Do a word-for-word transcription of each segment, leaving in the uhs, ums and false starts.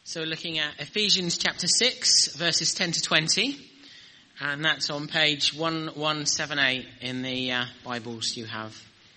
So we're looking at Ephesians chapter six, verses ten to twenty, and that's on page one one seven eight in the uh, Bibles you have.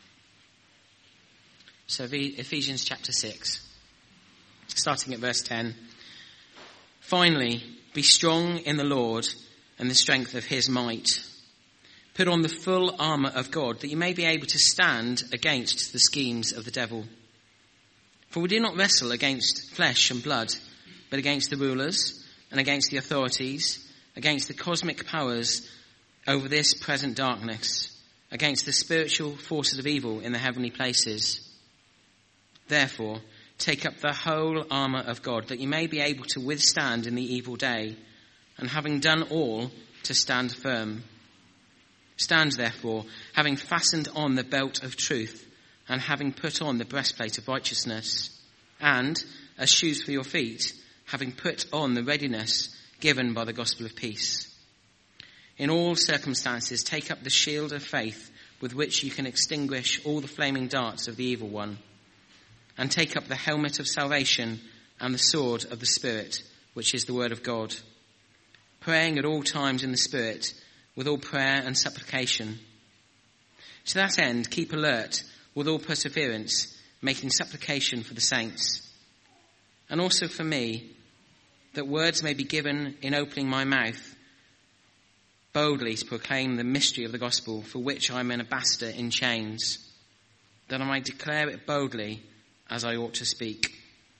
So Ephesians chapter six, starting at verse ten. Finally, be strong in the Lord and the strength of his might. Put on the full armour of God, that you may be able to stand against the schemes of the devil. For we do not wrestle against flesh and blood, but against the rulers and against the authorities, against the cosmic powers over this present darkness, against the spiritual forces of evil in the heavenly places. Therefore, take up the whole armour of God, that you may be able to withstand in the evil day, and having done all, to stand firm. Stand therefore, having fastened on the belt of truth, and having put on the breastplate of righteousness, and, as shoes for your feet, having put on the readiness given by the gospel of peace. In all circumstances, take up the shield of faith, with which you can extinguish all the flaming darts of the evil one, and take up the helmet of salvation and the sword of the Spirit, which is the word of God, praying at all times in the Spirit, with all prayer and supplication. To that end, keep alert with all perseverance, making supplication for the saints, and also for me, that words may be given in opening my mouth boldly to proclaim the mystery of the gospel, for which I am an ambassador in chains, that I might declare it boldly as I ought to speak.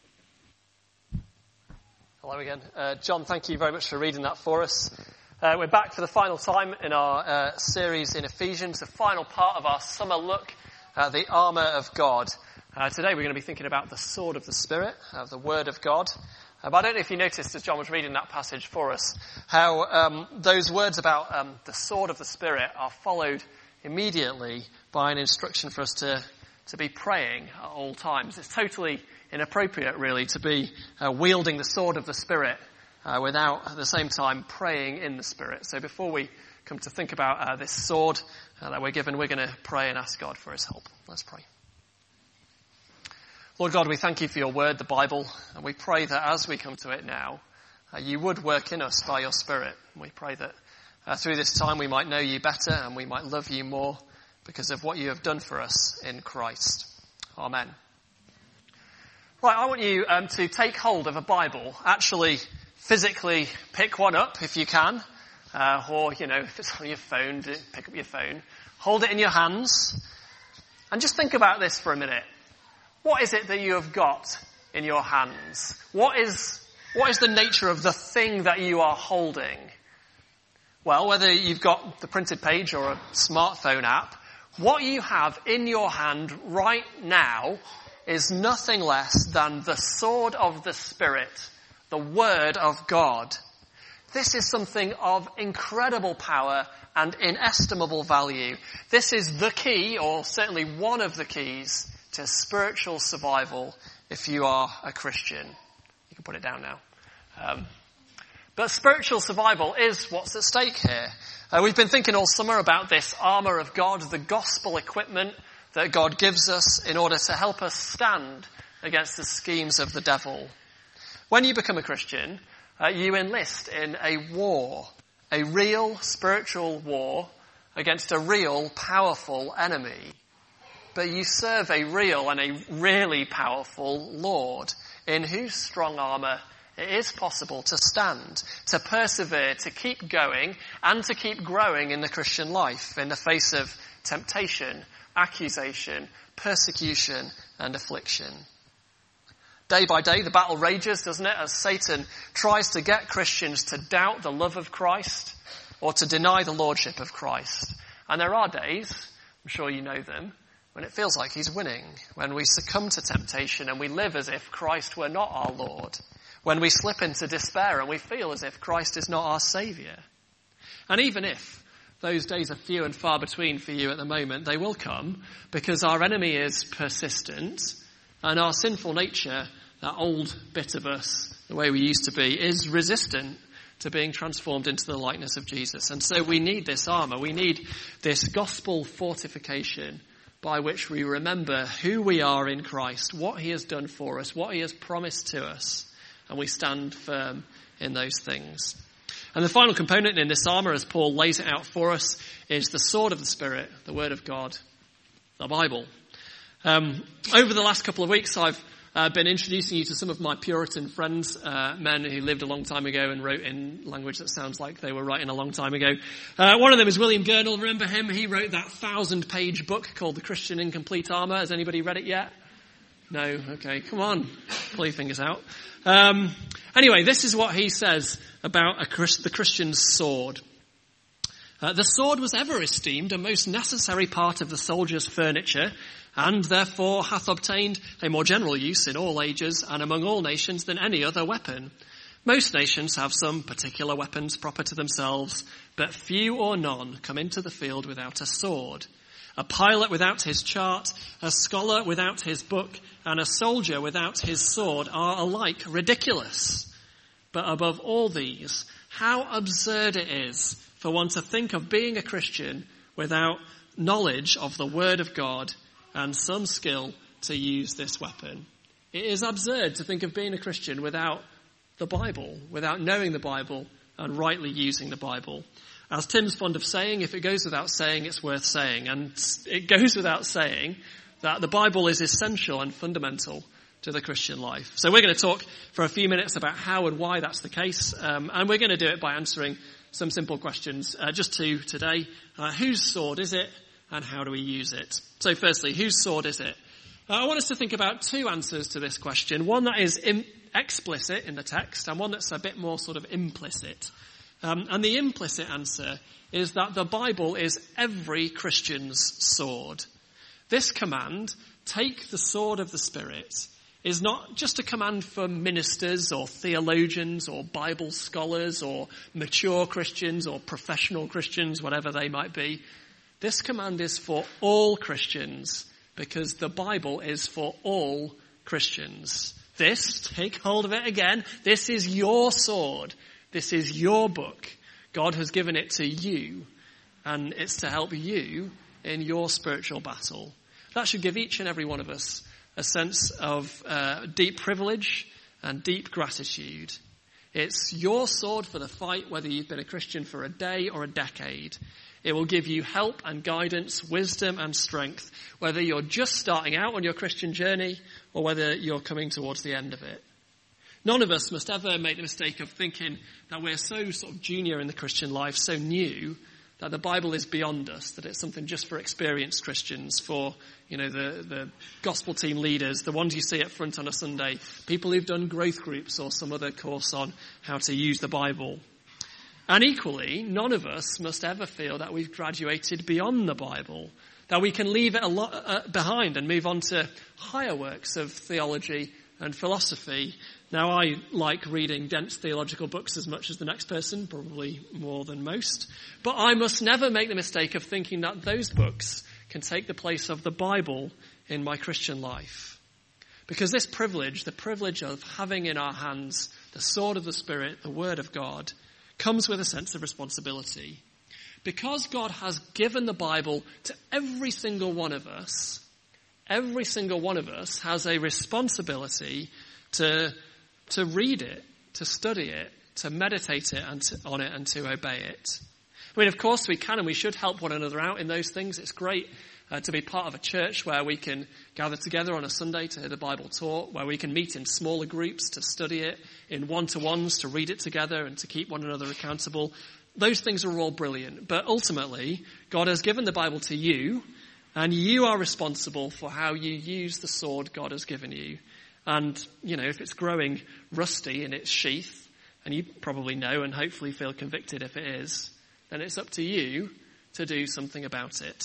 Hello again. Uh, John, thank you very much for reading that for us. Uh, we're back for the final time in our uh, series in Ephesians, the final part of our summer look at the armour of God. Uh, today we're going to be thinking about the sword of the Spirit, of the Word of God. Uh, but I don't know if you noticed as John was reading that passage for us, how um, those words about um, the sword of the Spirit are followed immediately by an instruction for us to, to be praying at all times. It's totally inappropriate, really, to be uh, wielding the sword of the Spirit uh, without at the same time praying in the Spirit. So before we come to think about uh, this sword uh, that we're given, we're going to pray and ask God for his help. Let's pray. Lord God, we thank you for your word, the Bible, and we pray that as we come to it now, uh, you would work in us by your Spirit. We pray that uh, through this time we might know you better and we might love you more because of what you have done for us in Christ. Amen. Right, I want you um, to take hold of a Bible, actually physically pick one up if you can, uh, or, you know, if it's on your phone, pick up your phone, hold it in your hands, and just think about this for a minute. What is it that you have got in your hands? What is, what is the nature of the thing that you are holding? Well, whether you've got the printed page or a smartphone app, what you have in your hand right now is nothing less than the sword of the Spirit, the Word of God. This is something of incredible power and inestimable value. This is the key, or certainly one of the keys, to spiritual survival if you are a Christian. You can put it down now. Um, but spiritual survival is what's at stake here. Uh, we've been thinking all summer about this armour of God, the gospel equipment that God gives us in order to help us stand against the schemes of the devil. When you become a Christian, uh, you enlist in a war, a real spiritual war against a real powerful enemy. But you serve a real and a really powerful Lord, in whose strong armour it is possible to stand, to persevere, to keep going, and to keep growing in the Christian life in the face of temptation, accusation, persecution, and affliction. Day by day, the battle rages, doesn't it, as Satan tries to get Christians to doubt the love of Christ or to deny the lordship of Christ. And there are days, I'm sure you know them, when it feels like he's winning, when we succumb to temptation and we live as if Christ were not our Lord, when we slip into despair and we feel as if Christ is not our Saviour. And even if those days are few and far between for you at the moment, they will come because our enemy is persistent and our sinful nature, that old bit of us, the way we used to be, is resistant to being transformed into the likeness of Jesus. And so we need this armour, we need this gospel fortification by which we remember who we are in Christ, what he has done for us, what he has promised to us, and we stand firm in those things. And the final component in this armour, as Paul lays it out for us, is the sword of the Spirit, the Word of God, the Bible. Um, over the last couple of weeks, I've uh, been introducing you to some of my Puritan friends, uh, men who lived a long time ago and wrote in language that sounds like they were writing a long time ago. Uh, one of them is William Gurnall. Remember him? He wrote that thousand-page book called The Christian in Complete Armour. Has anybody read it yet? No? Okay, come on. Pull your fingers out. Um, anyway, this is what he says about a Christ, the Christian's sword. Uh, the sword was ever esteemed a most necessary part of the soldier's furniture, and therefore hath obtained a more general use in all ages and among all nations than any other weapon. Most nations have some particular weapons proper to themselves, but few or none come into the field without a sword. A pilot without his chart, a scholar without his book, and a soldier without his sword are alike ridiculous. But above all these, how absurd it is for one to think of being a Christian without knowledge of the Word of God and some skill to use this weapon. It is absurd to think of being a Christian without the Bible, without knowing the Bible and rightly using the Bible. As Tim's fond of saying, if it goes without saying, it's worth saying. And it goes without saying that the Bible is essential and fundamental to the Christian life. So we're going to talk for a few minutes about how and why that's the case. Um, and we're going to do it by answering some simple questions. Uh, just two today. Uh, whose sword is it and how do we use it? So firstly, whose sword is it? Uh, I want us to think about two answers to this question. One that is im- explicit in the text and one that's a bit more sort of implicit. Um, and the implicit answer is that the Bible is every Christian's sword. This command, take the sword of the Spirit, is not just a command for ministers or theologians or Bible scholars or mature Christians or professional Christians, whatever they might be. This command is for all Christians because the Bible is for all Christians. This, take hold of it again, this is your sword. This is your book. God has given it to you, and it's to help you in your spiritual battle. That should give each and every one of us a sense of uh, deep privilege and deep gratitude. It's your sword for the fight, whether you've been a Christian for a day or a decade. It will give you help and guidance, wisdom and strength, whether you're just starting out on your Christian journey or whether you're coming towards the end of it. None of us must ever make the mistake of thinking that we're so sort of junior in the Christian life, so new, that the Bible is beyond us, that it's something just for experienced Christians, for, you know, the, the gospel team leaders, the ones you see up front on a Sunday, people who've done growth groups or some other course on how to use the Bible. And equally, none of us must ever feel that we've graduated beyond the Bible, that we can leave it a lot uh, behind and move on to higher works of theology and philosophy. Now, I like reading dense theological books as much as the next person, probably more than most. But I must never make the mistake of thinking that those books can take the place of the Bible in my Christian life. Because this privilege, the privilege of having in our hands the sword of the Spirit, the Word of God, comes with a sense of responsibility. Because God has given the Bible to every single one of us, every single one of us has a responsibility to to read it, to study it, to meditate it and to, on it and to obey it. I mean, of course we can and we should help one another out in those things. It's great uh, to be part of a church where we can gather together on a Sunday to hear the Bible taught, where we can meet in smaller groups to study it, in one-to-ones to read it together and to keep one another accountable. Those things are all brilliant. But ultimately, God has given the Bible to you, and you are responsible for how you use the sword God has given you. And, you know, if it's growing rusty in its sheath, and you probably know and hopefully feel convicted if it is, then it's up to you to do something about it.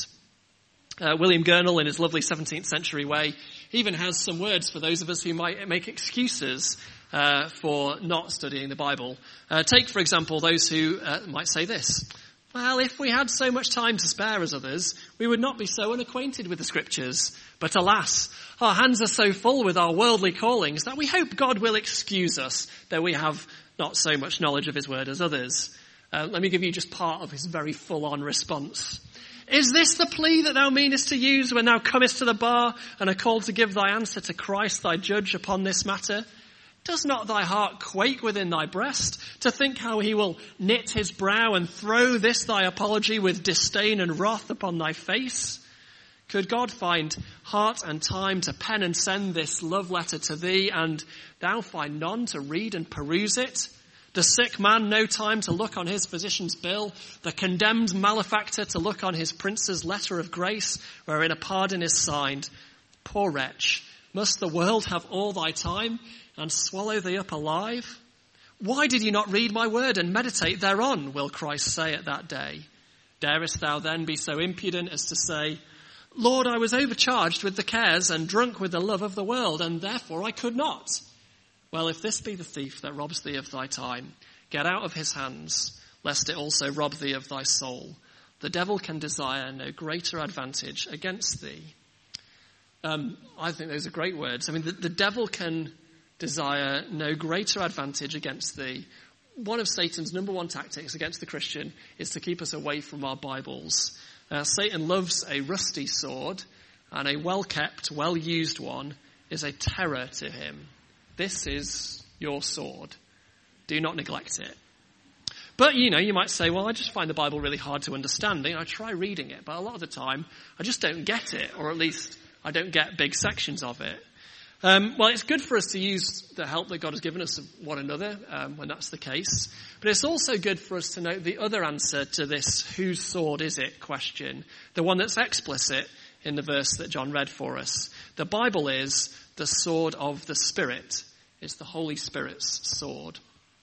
Uh, William Gurnall, in his lovely seventeenth century way, even has some words for those of us who might make excuses uh, for not studying the Bible. Uh, take, for example, those who uh, might say this. Well, if we had so much time to spare as others, we would not be so unacquainted with the Scriptures. But alas, our hands are so full with our worldly callings that we hope God will excuse us, though we have not so much knowledge of his word as others. Uh, let me give you just part of his very full-on response. Is this the plea that thou meanest to use when thou comest to the bar and are called to give thy answer to Christ thy judge upon this matter? Does not thy heart quake within thy breast to think how he will knit his brow and throw this thy apology with disdain and wrath upon thy face? Could God find heart and time to pen and send this love letter to thee, and thou find none to read and peruse it? The sick man no time to look on his physician's bill, the condemned malefactor to look on his prince's letter of grace, wherein a pardon is signed. Poor wretch, must the world have all thy time, and swallow thee up alive? Why did you not read my word and meditate thereon, will Christ say at that day? Darest thou then be so impudent as to say, Lord, I was overcharged with the cares and drunk with the love of the world, and therefore I could not? Well, if this be the thief that robs thee of thy time, get out of his hands, lest it also rob thee of thy soul. The devil can desire no greater advantage against thee. Um, I think those are great words. I mean, the, the devil can desire no greater advantage against thee. One of Satan's number one tactics against the Christian is to keep us away from our Bibles. Uh, Satan loves a rusty sword, and a well-kept, well-used one is a terror to him. This is your sword. Do not neglect it. But, you know, you might say, well, I just find the Bible really hard to understand. I try reading it, but a lot of the time I just don't get it, or at least I don't get big sections of it. Um, well, it's good for us to use the help that God has given us of one another um, when that's the case. But it's also good for us to note the other answer to this whose sword is it question, the one that's explicit in the verse that John read for us. The Bible is the sword of the Spirit. It's the Holy Spirit's sword.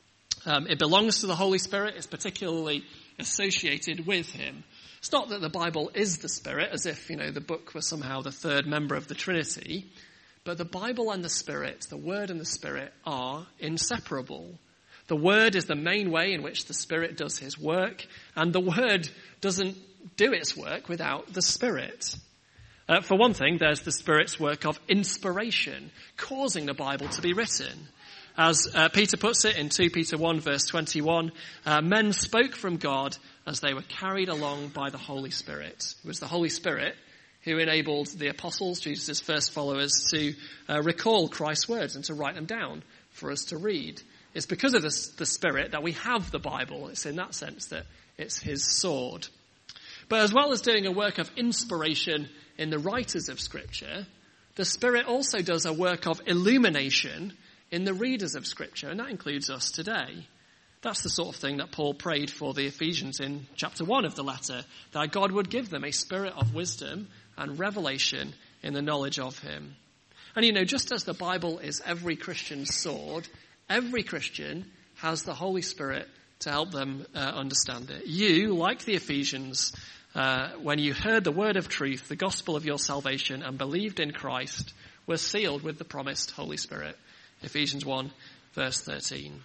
Um, it belongs to the Holy Spirit. It's particularly associated with him. It's not that the Bible is the Spirit, as if, you know, the book was somehow the third member of the Trinity. But the Bible and the Spirit, the Word and the Spirit, are inseparable. The Word is the main way in which the Spirit does his work, and the Word doesn't do its work without the Spirit. Uh, for one thing, there's the Spirit's work of inspiration, causing the Bible to be written. As uh, Peter puts it in Second Peter one, verse twenty-one, uh, men spoke from God as they were carried along by the Holy Spirit. It was the Holy Spirit who enabled the apostles, Jesus' first followers, to uh, recall Christ's words and to write them down for us to read. It's because of the, the Spirit that we have the Bible. It's in that sense that it's his sword. But as well as doing a work of inspiration in the writers of Scripture, the Spirit also does a work of illumination in the readers of Scripture, and that includes us today. That's the sort of thing that Paul prayed for the Ephesians in chapter one of the letter, that God would give them a spirit of wisdom and revelation in the knowledge of him. And you know, just as the Bible is every Christian's sword, every Christian has the Holy Spirit to help them uh, understand it. You, like the Ephesians, uh, when you heard the word of truth, the gospel of your salvation, and believed in Christ, were sealed with the promised Holy Spirit. Ephesians one, verse thirteen.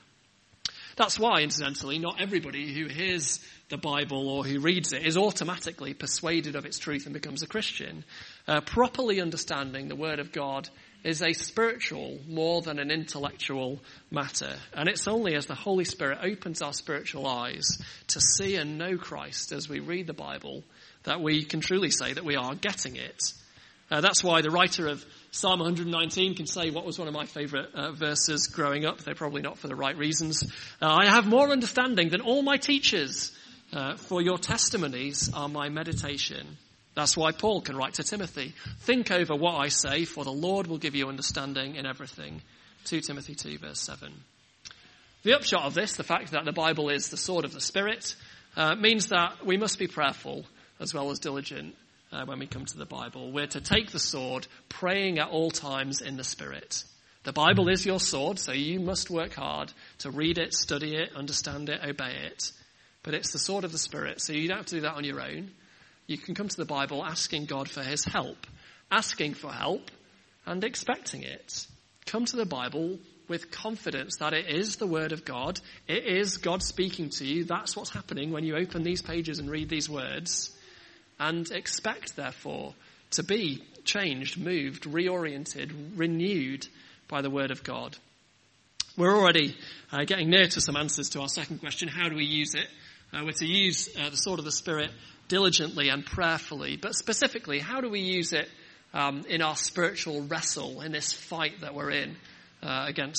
That's why, incidentally, not everybody who hears the Bible or who reads it is automatically persuaded of its truth and becomes a Christian. Uh, properly understanding the Word of God is a spiritual more than an intellectual matter. And it's only as the Holy Spirit opens our spiritual eyes to see and know Christ as we read the Bible that we can truly say that we are getting it. Uh, that's why the writer of Psalm one nineteen can say what was one of my favourite uh, verses growing up, though probably not for the right reasons. Uh, I have more understanding than all my teachers, uh, for your testimonies are my meditation. That's why Paul can write to Timothy, think over what I say, for the Lord will give you understanding in everything. Second Timothy two, verse seven. The upshot of this, the fact that the Bible is the sword of the Spirit, uh, means that we must be prayerful as well as diligent Uh, when we come to the Bible. We're to take the sword, praying at all times in the Spirit. The Bible is your sword, so you must work hard to read it, study it, understand it, obey it. But it's the sword of the Spirit, so you don't have to do that on your own. You can come to the Bible asking God for his help, asking for help and expecting it. Come to the Bible with confidence that it is the Word of God. It is God speaking to you. That's what's happening when you open these pages and read these words. And expect, therefore, to be changed, moved, reoriented, renewed by the Word of God. We're already uh, getting near to some answers to our second question. How do we use it? Uh, we're to use uh, the sword of the Spirit diligently and prayerfully. But specifically, how do we use it um, in our spiritual wrestle, in this fight that we're in uh, against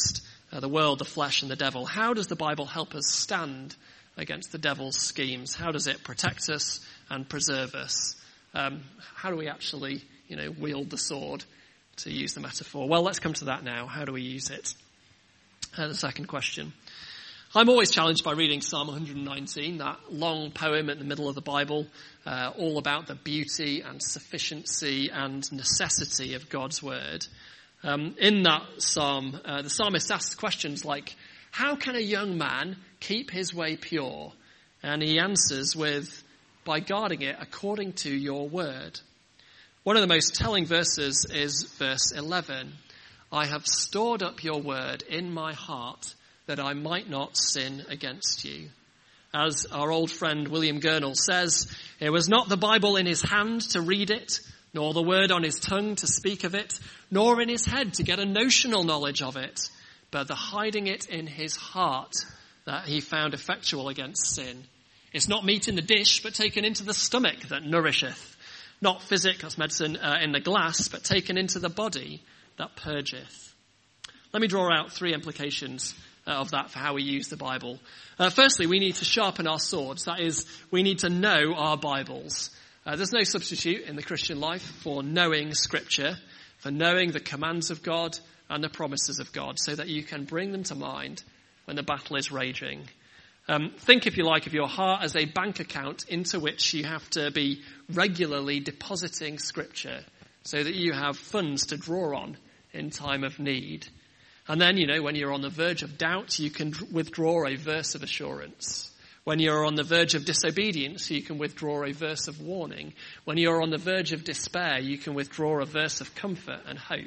uh, the world, the flesh, and the devil. How does the Bible help us stand against the devil's schemes? How does it protect us and preserve us? Um, how do we actually, you know, wield the sword, to use the metaphor? Well, let's come to that now. How do we use it? Uh, the second question. I'm always challenged by reading Psalm one nineteen, that long poem in the middle of the Bible, uh, all about the beauty and sufficiency and necessity of God's word. Um, in that psalm, uh, the psalmist asks questions like, how can a young man keep his way pure? And he answers with, by guarding it according to your word. One of the most telling verses is verse eleven. I have stored up your word in my heart that I might not sin against you. As our old friend William Gurnall says, it was not the Bible in his hand to read it, nor the word on his tongue to speak of it, nor in his head to get a notional knowledge of it, but the hiding it in his heart that he found effectual against sin. It's not meat in the dish, but taken into the stomach that nourisheth. Not physic, that's medicine, uh, in the glass, but taken into the body that purgeth. Let me draw out three implications uh, of that for how we use the Bible. Uh, firstly, we need to sharpen our swords. That is, we need to know our Bibles. Uh, there's no substitute in the Christian life for knowing Scripture, for knowing the commands of God and the promises of God, so that you can bring them to mind when the battle is raging. Um, think, if you like, of your heart as a bank account into which you have to be regularly depositing Scripture so that you have funds to draw on in time of need. And then, you know, when you're on the verge of doubt, you can withdraw a verse of assurance. When you're on the verge of disobedience, you can withdraw a verse of warning. When you're on the verge of despair, you can withdraw a verse of comfort and hope.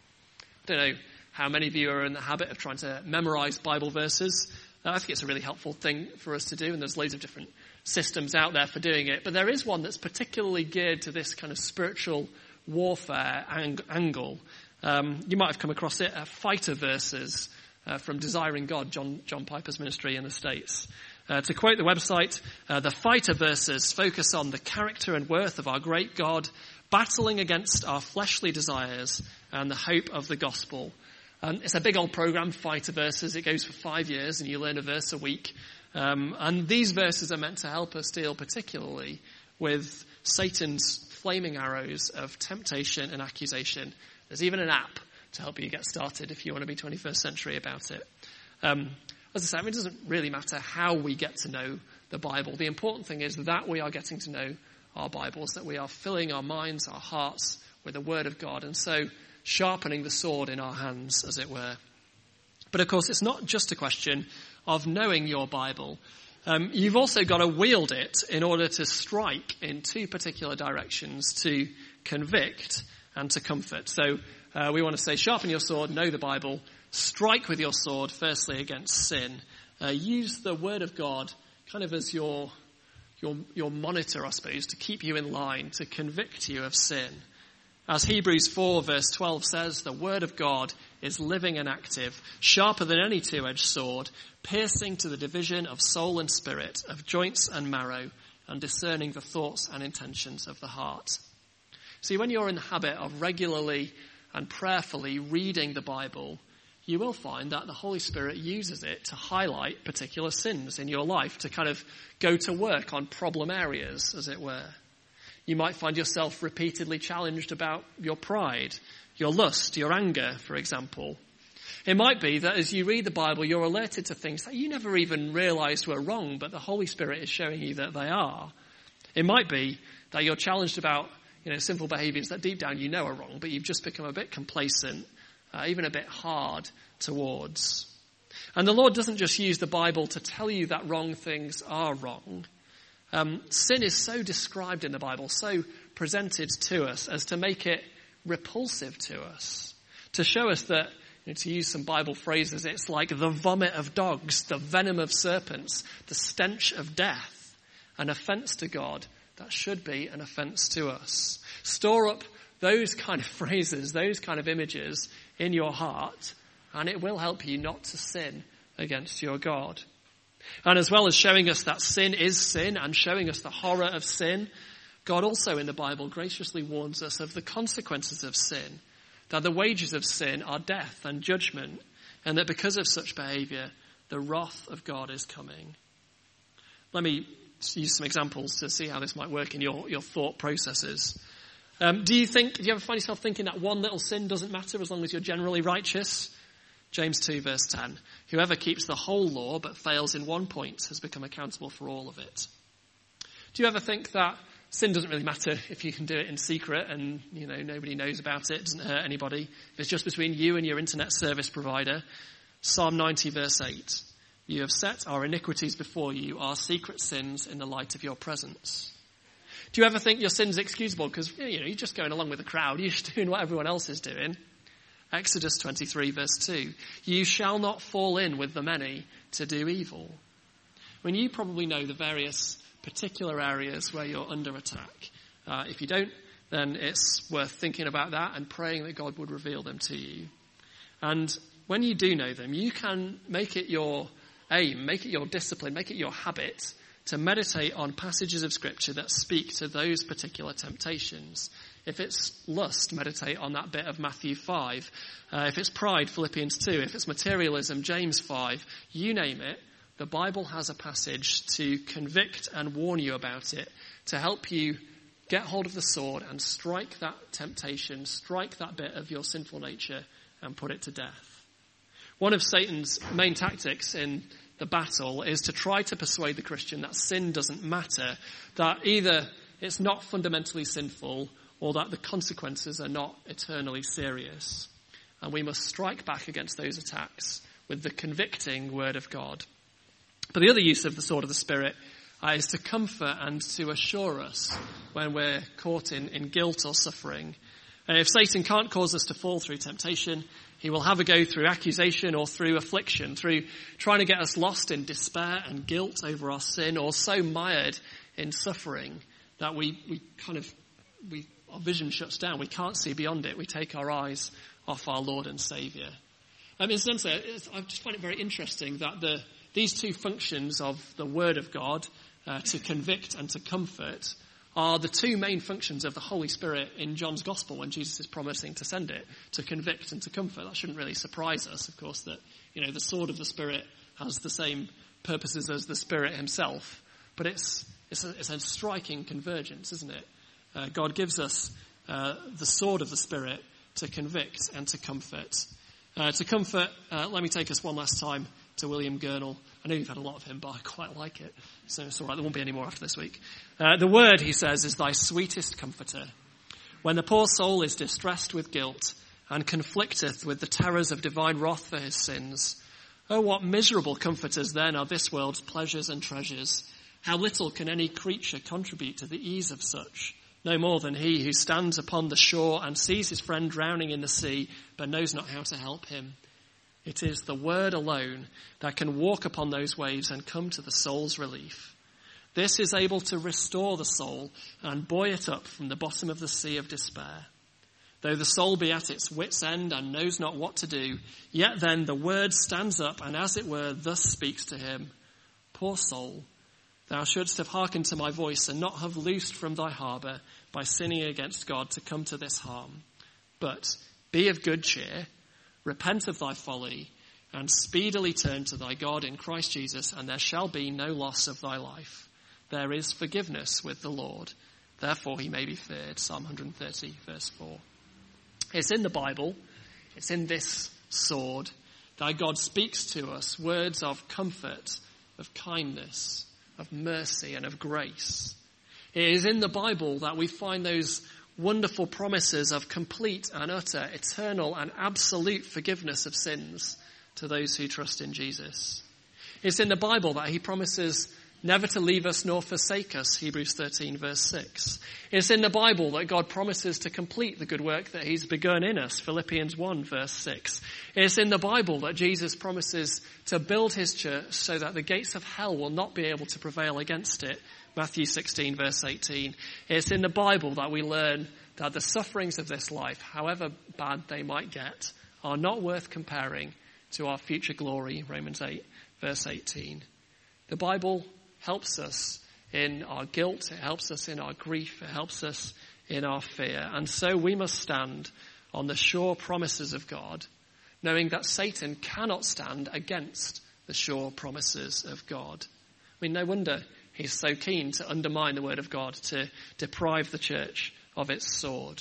I don't know how many of you are in the habit of trying to memorize Bible verses. I think it's a really helpful thing for us to do, and there's loads of different systems out there for doing it. But there is one that's particularly geared to this kind of spiritual warfare ang- angle. Um, you might have come across it, uh, Fighter Verses uh, from Desiring God, John, John Piper's ministry in the States. Uh, to quote the website, uh, the Fighter Verses focus on the character and worth of our great God, battling against our fleshly desires and the hope of the gospel. Um, it's a big old program, Fighter Verses. It goes for five years and you learn a verse a week. Um, and these verses are meant to help us deal particularly with Satan's flaming arrows of temptation and accusation. There's even an app to help you get started if you want to be twenty-first century about it. Um, as I say, I mean, it doesn't really matter how we get to know the Bible. The important thing is that we are getting to know our Bibles, that we are filling our minds, our hearts with the Word of God. And so sharpening the sword in our hands, as it were. But of course, it's not just a question of knowing your Bible. Um, you've also got to wield it in order to strike in two particular directions, to convict and to comfort. So uh, we want to say, sharpen your sword, know the Bible, strike with your sword, firstly, against sin. Uh, use the Word of God kind of as your, your, your monitor, I suppose, to keep you in line, to convict you of sin. As Hebrews four verse twelve says, the word of God is living and active, sharper than any two-edged sword, piercing to the division of soul and spirit, of joints and marrow, and discerning the thoughts and intentions of the heart. See, when you're in the habit of regularly and prayerfully reading the Bible, you will find that the Holy Spirit uses it to highlight particular sins in your life, to kind of go to work on problem areas, as it were. You might find yourself repeatedly challenged about your pride, your lust, your anger, for example. It might be that as you read the Bible, you're alerted to things that you never even realized were wrong, but the Holy Spirit is showing you that they are. It might be that you're challenged about, you know, sinful behaviors that deep down you know are wrong, but you've just become a bit complacent, uh, even a bit hard towards. And the Lord doesn't just use the Bible to tell you that wrong things are wrong. Um, sin is so described in the Bible, so presented to us as to make it repulsive to us, to show us that, you know, to use some Bible phrases, it's like the vomit of dogs, the venom of serpents, the stench of death, an offence to God that should be an offence to us. Store up those kind of phrases, those kind of images in your heart, and it will help you not to sin against your God. And as well as showing us that sin is sin and showing us the horror of sin, God also in the Bible graciously warns us of the consequences of sin, that the wages of sin are death and judgment. and that because of such behaviour, the wrath of God is coming. Let me use some examples to see how this might work in your, your thought processes. Um, do you think, do you ever find yourself thinking that one little sin doesn't matter as long as you're generally righteous? James two verse ten. Whoever keeps the whole law but fails in one point has become accountable for all of it. Do you ever think that sin doesn't really matter if you can do it in secret and, you know, nobody knows about it, it doesn't hurt anybody? If it's just between you and your internet service provider. Psalm ninety verse eight. You have set our iniquities before you, our secret sins in the light of your presence. Do you ever think your sin's excusable because, you know, you're just going along with the crowd, you're just doing what everyone else is doing? Exodus twenty-three verse two. You shall not fall in with the many to do evil. I mean, you probably know the various particular areas where you're under attack. Uh, if you don't, then it's worth thinking about that and praying that God would reveal them to you. And when you do know them, you can make it your aim, make it your discipline, make it your habit to meditate on passages of Scripture that speak to those particular temptations. If it's lust, meditate on that bit of Matthew five. Uh, if it's pride, Philippians two. If it's materialism, James five. You name it, the Bible has a passage to convict and warn you about it, to help you get hold of the sword and strike that temptation, strike that bit of your sinful nature and put it to death. One of Satan's main tactics in the battle is to try to persuade the Christian that sin doesn't matter, that either it's not fundamentally sinful or that the consequences are not eternally serious. And we must strike back against those attacks with the convicting word of God. But the other use of the sword of the Spirit uh, is to comfort and to assure us when we're caught in, in guilt or suffering. Uh, if Satan can't cause us to fall through temptation, he will have a go through accusation or through affliction, through trying to get us lost in despair and guilt over our sin, or so mired in suffering that we, we kind of, we, our vision shuts down. We can't see beyond it. We take our eyes off our Lord and Saviour. Um, incidentally, I just find it very interesting that the these two functions of the Word of God, uh, to convict and to comfort, are the two main functions of the Holy Spirit in John's Gospel when Jesus is promising to send it, to convict and to comfort. That shouldn't really surprise us, of course, that, you know, the sword of the Spirit has the same purposes as the Spirit himself. But it's it's a, it's a striking convergence, isn't it? Uh, God gives us uh, the sword of the Spirit to convict and to comfort. Uh, to comfort, uh, let me take us one last time to William Gurnall. I know you've had a lot of him, but I quite like it. So it's all right, there won't be any more after this week. Uh, the word, he says, is thy sweetest comforter. When the poor soul is distressed with guilt and conflicteth with the terrors of divine wrath for his sins, oh, what miserable comforters then are this world's pleasures and treasures. How little can any creature contribute to the ease of such, no more than he who stands upon the shore and sees his friend drowning in the sea, but knows not how to help him. It is the word alone that can walk upon those waves and come to the soul's relief. This is able to restore the soul and buoy it up from the bottom of the sea of despair. Though the soul be at its wit's end and knows not what to do, yet then the word stands up and as it were thus speaks to him. Poor soul, thou shouldst have hearkened to my voice and not have loosed from thy harbour by sinning against God to come to this harm. But be of good cheer, repent of thy folly, and speedily turn to thy God in Christ Jesus, and there shall be no loss of thy life. There is forgiveness with the Lord. Therefore he may be feared. Psalm one thirty, verse four. It's in the Bible, it's in this sword, that God speaks to us words of comfort, of kindness, of mercy, and of grace. It is in the Bible that we find those wonderful promises of complete and utter, eternal and absolute forgiveness of sins to those who trust in Jesus. It's in the Bible that he promises never to leave us nor forsake us, Hebrews thirteen verse six. It's in the Bible that God promises to complete the good work that he's begun in us, Philippians one verse six. It's in the Bible that Jesus promises to build his church so that the gates of hell will not be able to prevail against it, Matthew sixteen verse eighteen. It's in the Bible that we learn that the sufferings of this life, however bad they might get, are not worth comparing to our future glory, Romans eight verse eighteen. The Bible helps us in our guilt, it helps us in our grief, it helps us in our fear. And so we must stand on the sure promises of God, knowing that Satan cannot stand against the sure promises of God. I mean, no wonder he's so keen to undermine the word of God, to deprive the church of its sword.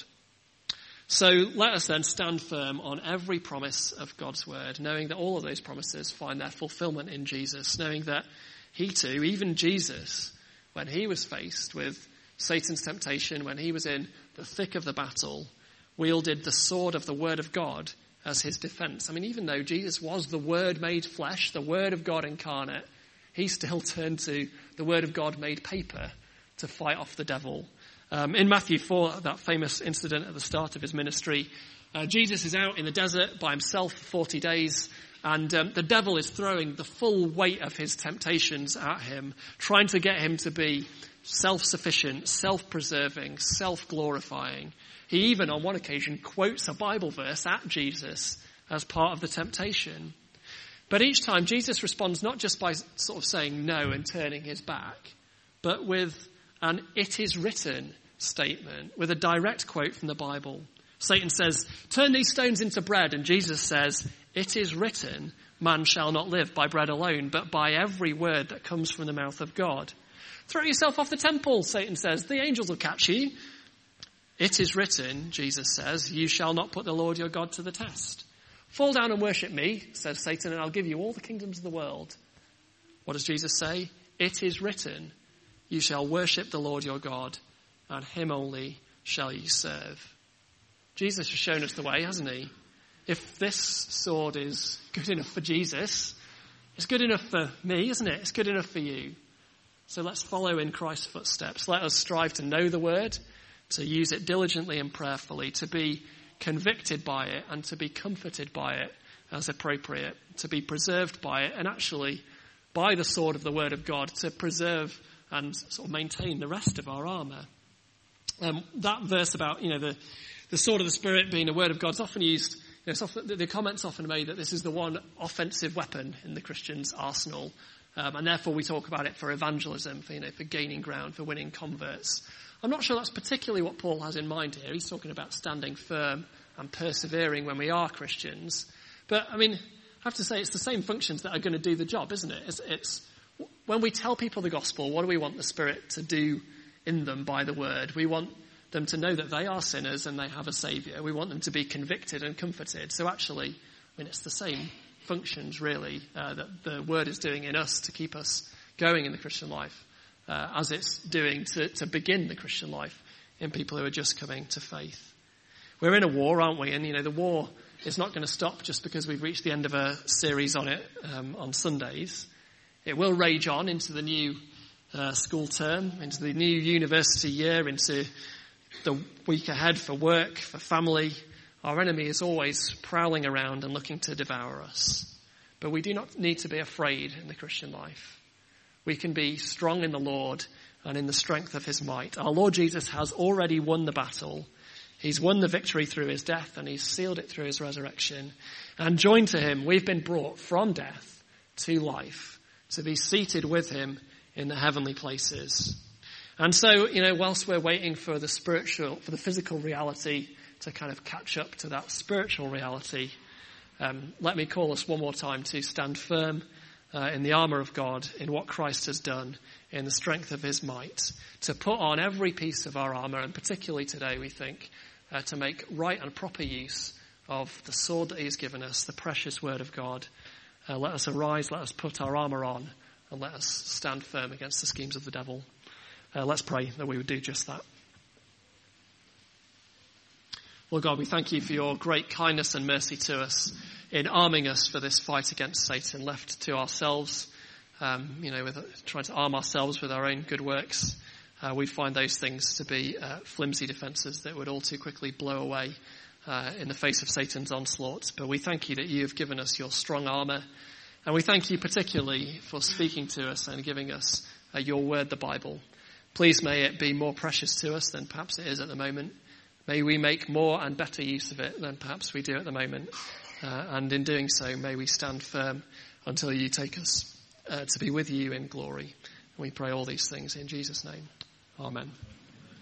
So let us then stand firm on every promise of God's word, knowing that all of those promises find their fulfillment in Jesus, knowing that he too, even Jesus, when he was faced with Satan's temptation, when he was in the thick of the battle, wielded the sword of the word of God as his defense. I mean, even though Jesus was the word made flesh, the word of God incarnate, he still turned to the word of God made paper to fight off the devil. Um, in Matthew four, that famous incident at the start of his ministry, uh, Jesus is out in the desert by himself for forty days, and um, the devil is throwing the full weight of his temptations at him, trying to get him to be self-sufficient, self-preserving, self-glorifying. He even, on one occasion, quotes a Bible verse at Jesus as part of the temptation. But each time, Jesus responds not just by sort of saying no and turning his back, but with an "it is written" statement, with a direct quote from the Bible. Satan says, "Turn these stones into bread," and Jesus says, "It is written, man shall not live by bread alone, but by every word that comes from the mouth of God." "Throw yourself off the temple," Satan says, "the angels will catch you." "It is written," Jesus says, "you shall not put the Lord your God to the test." "Fall down and worship me," says Satan, "and I'll give you all the kingdoms of the world." What does Jesus say? "It is written, you shall worship the Lord your God, and him only shall you serve." Jesus has shown us the way, hasn't he? If this sword is good enough for Jesus, it's good enough for me, isn't it? It's good enough for you. So let's follow in Christ's footsteps. Let us strive to know the word, to use it diligently and prayerfully, to be convicted by it and to be comforted by it as appropriate, to be preserved by it, and actually by the sword of the word of God to preserve and sort of maintain the rest of our armour. Um, that verse about, you know, the, the sword of the Spirit being the word of God is often used, you know, it's often, the, the comment's often made that this is the one offensive weapon in the Christian's arsenal. Um, and therefore we talk about it for evangelism, for, you know, for gaining ground, for winning converts. I'm not sure that's particularly what Paul has in mind here. He's talking about standing firm and persevering when we are Christians. But, I mean, I have to say it's the same functions that are going to do the job, isn't it? It's, it's when we tell people the gospel, what do we want the Spirit to do in them by the word? We want them to know that they are sinners and they have a saviour. We want them to be convicted and comforted. So actually, I mean, it's the same functions, really, uh, that the word is doing in us to keep us going in the Christian life, uh, as it's doing to, to begin the Christian life in people who are just coming to faith. We're in a war, aren't we? And, you know, the war is not going to stop just because we've reached the end of a series on it um, on Sundays. It will rage on into the new uh, school term, into the new university year, into the week ahead for work, for family. Our enemy is always prowling around and looking to devour us. But we do not need to be afraid in the Christian life. We can be strong in the Lord and in the strength of his might. Our Lord Jesus has already won the battle. He's won the victory through his death and he's sealed it through his resurrection. And joined to him, we've been brought from death to life, to be seated with him in the heavenly places. And so, you know, whilst we're waiting for the spiritual, for the physical reality to kind of catch up to that spiritual reality, um, let me call us one more time to stand firm uh, in the armour of God, in what Christ has done, in the strength of his might, to put on every piece of our armour, and particularly today, we think, uh, to make right and proper use of the sword that he has given us, the precious word of God. Uh, let us arise, let us put our armour on, and let us stand firm against the schemes of the devil. Uh, let's pray that we would do just that. Lord God, we thank you for your great kindness and mercy to us in arming us for this fight against Satan. Left to ourselves, um, you know, with trying to arm ourselves with our own good works, uh, we find those things to be uh, flimsy defences that would all too quickly blow away uh, in the face of Satan's onslaught. But we thank you that you have given us your strong armour, and we thank you particularly for speaking to us and giving us uh, your word, the Bible. Please may it be more precious to us than perhaps it is at the moment. May we make more and better use of it than perhaps we do at the moment. Uh, and in doing so, may we stand firm until you take us uh, to be with you in glory. And we pray all these things in Jesus' name. Amen.